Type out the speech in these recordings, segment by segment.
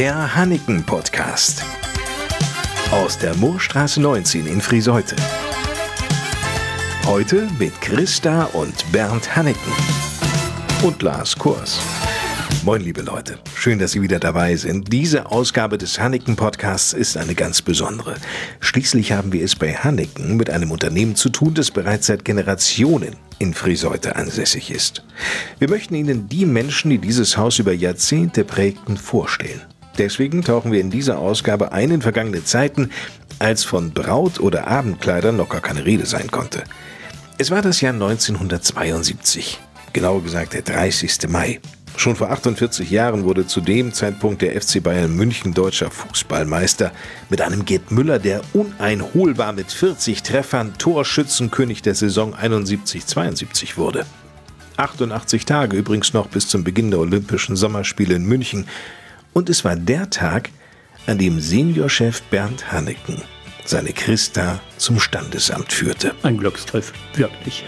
Der Hanniken-Podcast. Aus der Moorstraße 19 in Friseute. Heute mit Christa und Bernd Hanniken. Und Lars Kurs. Moin, liebe Leute. Schön, dass Sie wieder dabei sind. Diese Ausgabe des Hanniken-Podcasts ist eine ganz besondere. Schließlich haben wir es bei Hanniken mit einem Unternehmen zu tun, das bereits seit Generationen in Friseute ansässig ist. Wir möchten Ihnen die Menschen, die dieses Haus über Jahrzehnte prägten, vorstellen. Deswegen tauchen wir in dieser Ausgabe ein in vergangene Zeiten, als von Braut- oder Abendkleidern noch gar keine Rede sein konnte. Es war das Jahr 1972, genauer gesagt der 30. Mai. Schon vor 48 Jahren wurde zu dem Zeitpunkt der FC Bayern München deutscher Fußballmeister mit einem Gerd Müller, der uneinholbar mit 40 Treffern Torschützenkönig der Saison 71-72 wurde. 88 Tage übrigens noch bis zum Beginn der Olympischen Sommerspiele in München. Und es war der Tag, an dem Seniorchef Bernd Hanniken seine Christa zum Standesamt führte. Ein Glücksgriff, wirklich.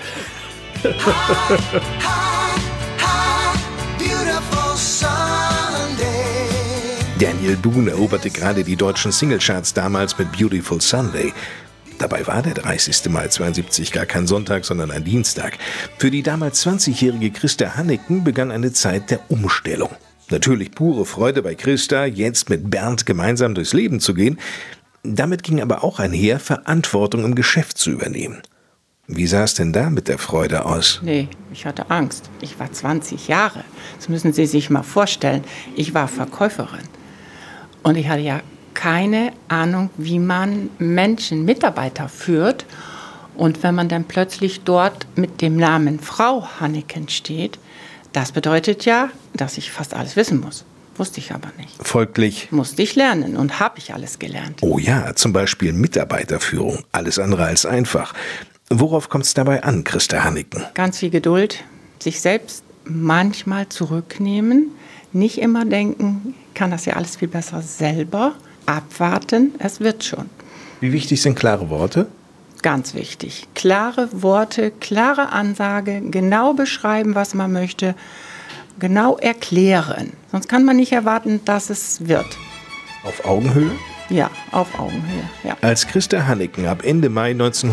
Daniel Boone eroberte gerade die deutschen Singlecharts damals mit Beautiful Sunday. Dabei war der 30. Mai 72 gar kein Sonntag, sondern ein Dienstag. Für die damals 20-jährige Christa Hanniken begann eine Zeit der Umstellung. Natürlich pure Freude bei Christa, jetzt mit Bernd gemeinsam durchs Leben zu gehen. Damit ging aber auch einher, Verantwortung im Geschäft zu übernehmen. Wie sah es denn da mit der Freude aus? Nee, ich hatte Angst. Ich war 20 Jahre. Das müssen Sie sich mal vorstellen. Ich war Verkäuferin. Und ich hatte ja keine Ahnung, wie man Menschen, Mitarbeiter führt. Und wenn man dann plötzlich dort mit dem Namen Frau Hanniken steht, das bedeutet ja, dass ich fast alles wissen muss. Wusste ich aber nicht. Folglich musste ich lernen und habe ich alles gelernt. Oh ja, zum Beispiel Mitarbeiterführung. Alles andere als einfach. Worauf kommt es dabei an, Christa Hanniken? Ganz viel Geduld, sich selbst manchmal zurücknehmen, nicht immer denken, kann das ja alles viel besser selber, abwarten, es wird schon. Wie wichtig sind klare Worte? Ganz wichtig. Klare Worte, klare Ansage, genau beschreiben, was man möchte, genau erklären. Sonst kann man nicht erwarten, dass es wird. Auf Augenhöhe? Ja, auf Augenhöhe, ja. Als Christa Hanniken ab Ende Mai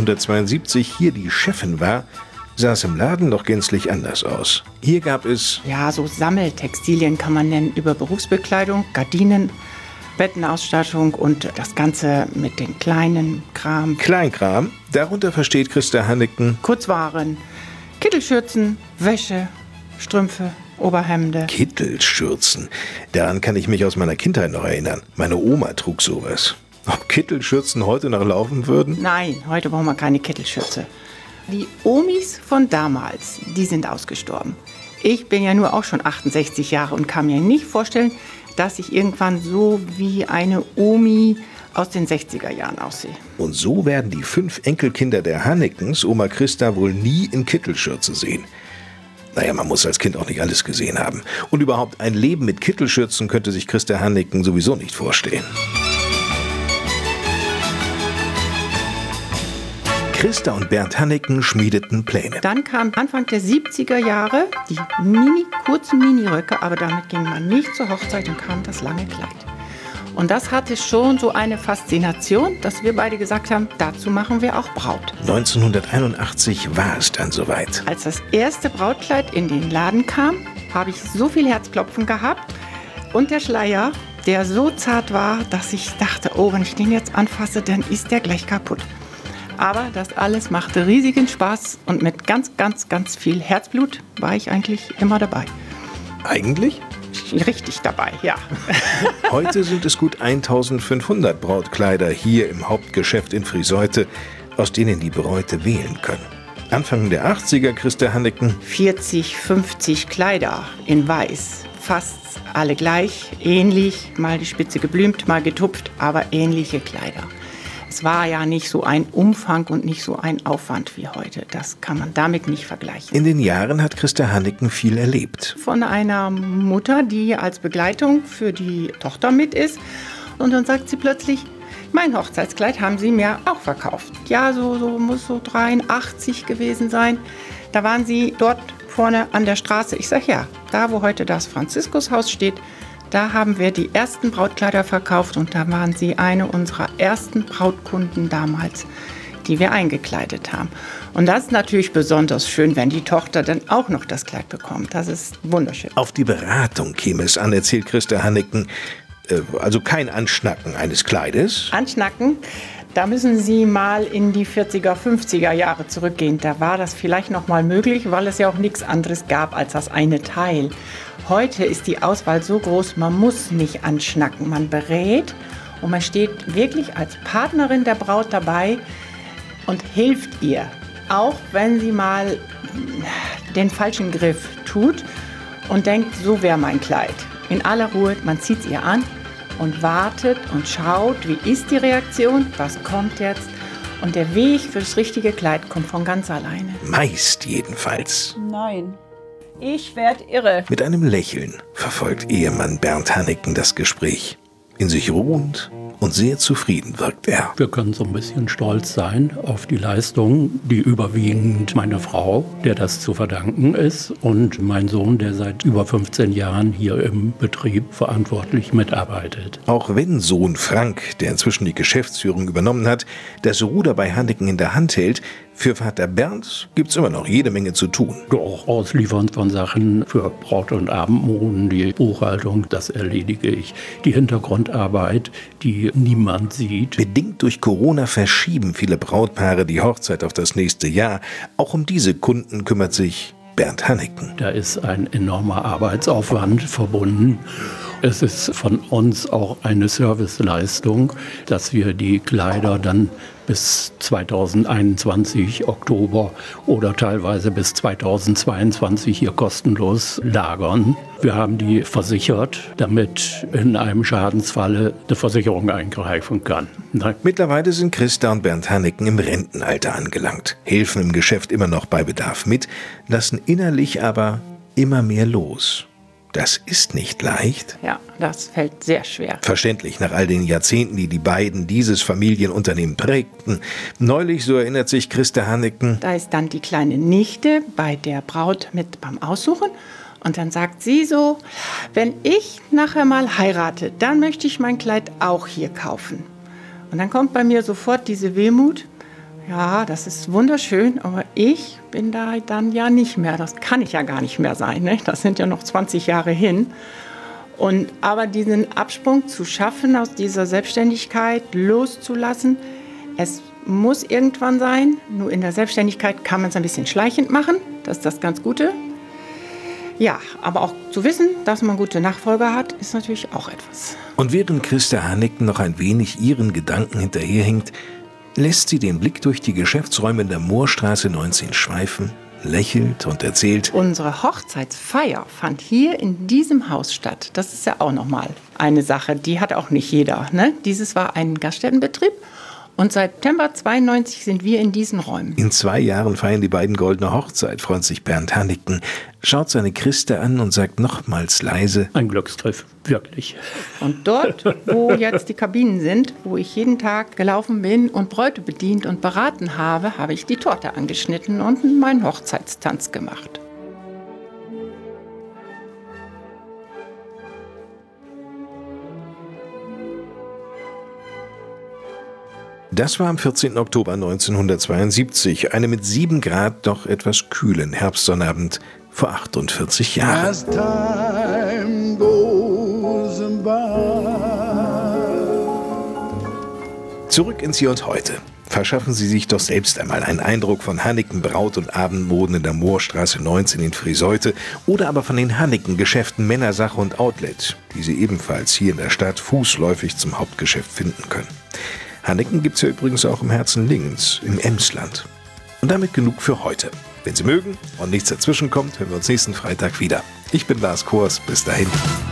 1972 hier die Chefin war, sah es im Laden noch gänzlich anders aus. Hier gab es ja, so Sammeltextilien kann man nennen, über Berufsbekleidung, Gardinen, Bettenausstattung und das Ganze mit den kleinen Kram. Kleinkram, darunter versteht Christa Hanniken Kurzwaren, Kittelschürzen, Wäsche, Strümpfe, Oberhemde. Kittelschürzen. Daran kann ich mich aus meiner Kindheit noch erinnern. Meine Oma trug sowas. Ob Kittelschürzen heute noch laufen würden? Nein, heute brauchen wir keine Kittelschürze. Die Omis von damals, die sind ausgestorben. Ich bin ja nur auch schon 68 Jahre und kann mir nicht vorstellen, dass ich irgendwann so wie eine Omi aus den 60er Jahren aussehe. Und so werden die 5 Enkelkinder der Hannikens Oma Christa wohl nie in Kittelschürze sehen. Naja, man muss als Kind auch nicht alles gesehen haben. Und überhaupt ein Leben mit Kittelschürzen könnte sich Christa Hanniken sowieso nicht vorstellen. Christa und Bernd Hanniken schmiedeten Pläne. Dann kam Anfang der 70er Jahre die kurzen Miniröcke, aber damit ging man nicht zur Hochzeit und kam das lange Kleid. Und das hatte schon so eine Faszination, dass wir beide gesagt haben, dazu machen wir auch Braut. 1981 war es dann soweit. Als das erste Brautkleid in den Laden kam, habe ich so viel Herzklopfen gehabt und der Schleier, der so zart war, dass ich dachte, oh, wenn ich den jetzt anfasse, dann ist der gleich kaputt. Aber das alles machte riesigen Spaß und mit ganz, ganz, ganz viel Herzblut war ich eigentlich immer dabei. Eigentlich? Richtig dabei, ja. Heute sind es gut 1500 Brautkleider hier im Hauptgeschäft in Friseute, aus denen die Bräute wählen können. Anfang der 80er, Christa Hanniken. 40, 50 Kleider in weiß. Fast alle gleich, ähnlich, mal die Spitze geblümt, mal getupft, aber ähnliche Kleider. Es war ja nicht so ein Umfang und nicht so ein Aufwand wie heute. Das kann man damit nicht vergleichen. In den Jahren hat Christa Hanniken viel erlebt. Von einer Mutter, die als Begleitung für die Tochter mit ist. Und dann sagt sie plötzlich, mein Hochzeitskleid haben sie mir auch verkauft. Ja, so muss so 83 gewesen sein. Da waren sie dort vorne an der Straße. Ich sage, ja, da wo heute das Franziskushaus steht, Da haben wir die ersten Brautkleider verkauft und da waren sie eine unserer ersten Brautkunden damals, die wir eingekleidet haben. Und das ist natürlich besonders schön, wenn die Tochter dann auch noch das Kleid bekommt. Das ist wunderschön. Auf die Beratung käme es an, erzählt Christa Hanneken. Also kein Anschnacken eines Kleides. Anschnacken, da müssen Sie mal in die 40er, 50er Jahre zurückgehen. Da war das vielleicht noch mal möglich, weil es ja auch nichts anderes gab als das eine Teil. Heute ist die Auswahl so groß, man muss nicht anschnacken. Man berät und man steht wirklich als Partnerin der Braut dabei und hilft ihr. Auch wenn sie mal den falschen Griff tut und denkt, so wäre mein Kleid. In aller Ruhe, man zieht es ihr an und wartet und schaut, wie ist die Reaktion, was kommt jetzt. Und der Weg fürs richtige Kleid kommt von ganz alleine. Meist jedenfalls. Nein, ich werd irre. Mit einem Lächeln verfolgt Ehemann Bernd Hanneken das Gespräch. In sich ruhend und sehr zufrieden wirkt er. Wir können so ein bisschen stolz sein auf die Leistung, die überwiegend meiner Frau, der das zu verdanken ist, und mein Sohn, der seit über 15 Jahren hier im Betrieb verantwortlich mitarbeitet. Auch wenn Sohn Frank, der inzwischen die Geschäftsführung übernommen hat, das Ruder bei Hanneken in der Hand hält, für Vater Bernd gibt's immer noch jede Menge zu tun. Auch Ausliefern von Sachen für Braut- und Abendmoden, die Buchhaltung, das erledige ich. Die Hintergrundarbeit, die niemand sieht. Bedingt durch Corona verschieben viele Brautpaare die Hochzeit auf das nächste Jahr. Auch um diese Kunden kümmert sich Bernd Hanneken. Da ist ein enormer Arbeitsaufwand verbunden. Es ist von uns auch eine Serviceleistung, dass wir die Kleider dann bis 2021 Oktober oder teilweise bis 2022 hier kostenlos lagern. Wir haben die versichert, damit in einem Schadensfalle die Versicherung eingreifen kann. Nein. Mittlerweile sind Christa und Bernd Hanneken im Rentenalter angelangt, helfen im Geschäft immer noch bei Bedarf mit, lassen innerlich aber immer mehr los. Das ist nicht leicht. Ja, das fällt sehr schwer. Verständlich nach all den Jahrzehnten, die die beiden dieses Familienunternehmen prägten. Neulich, so erinnert sich Christa Hanneken, da ist dann die kleine Nichte bei der Braut mit beim Aussuchen. Und dann sagt sie so, wenn ich nachher mal heirate, dann möchte ich mein Kleid auch hier kaufen. Und dann kommt bei mir sofort diese Wehmut. Ja, das ist wunderschön, aber ich bin da dann ja nicht mehr. Das kann ich ja gar nicht mehr sein. Ne? Das sind ja noch 20 Jahre hin. Aber diesen Absprung zu schaffen, aus dieser Selbstständigkeit loszulassen, es muss irgendwann sein. Nur in der Selbstständigkeit kann man es ein bisschen schleichend machen. Das ist das ganz Gute. Ja, aber auch zu wissen, dass man gute Nachfolger hat, ist natürlich auch etwas. Und während Christa Hanneken noch ein wenig ihren Gedanken hinterherhinkt, lässt sie den Blick durch die Geschäftsräume in der Moorstraße 19 schweifen, lächelt und erzählt: Unsere Hochzeitsfeier fand hier in diesem Haus statt. Das ist ja auch nochmal eine Sache, die hat auch nicht jeder. Ne? Dieses war ein Gaststättenbetrieb und seit September 92 sind wir in diesen Räumen. In 2 Jahren feiern die beiden goldene Hochzeit, freut sich Bernd Hanneken, schaut seine Christa an und sagt nochmals leise: Ein Glücksgriff, wirklich. Und dort, wo jetzt die Kabinen sind, wo ich jeden Tag gelaufen bin und Bräute bedient und beraten habe, habe ich die Torte angeschnitten und meinen Hochzeitstanz gemacht. Das war am 14. Oktober 1972, eine mit 7 Grad doch etwas kühlen Herbstsonnabend vor 48 Jahren. As time goes by. Zurück ins Hier und Heute. Verschaffen Sie sich doch selbst einmal einen Eindruck von Hanneken Braut- und Abendmoden in der Moorstraße 19 in Friseute oder aber von den Hanneken-Geschäften Männersache und Outlet, die Sie ebenfalls hier in der Stadt fußläufig zum Hauptgeschäft finden können. Hanneken gibt's ja übrigens auch im Herzen Lingens, im Emsland. Und damit genug für heute. Wenn Sie mögen und nichts dazwischen kommt, hören wir uns nächsten Freitag wieder. Ich bin Lars Kors, bis dahin.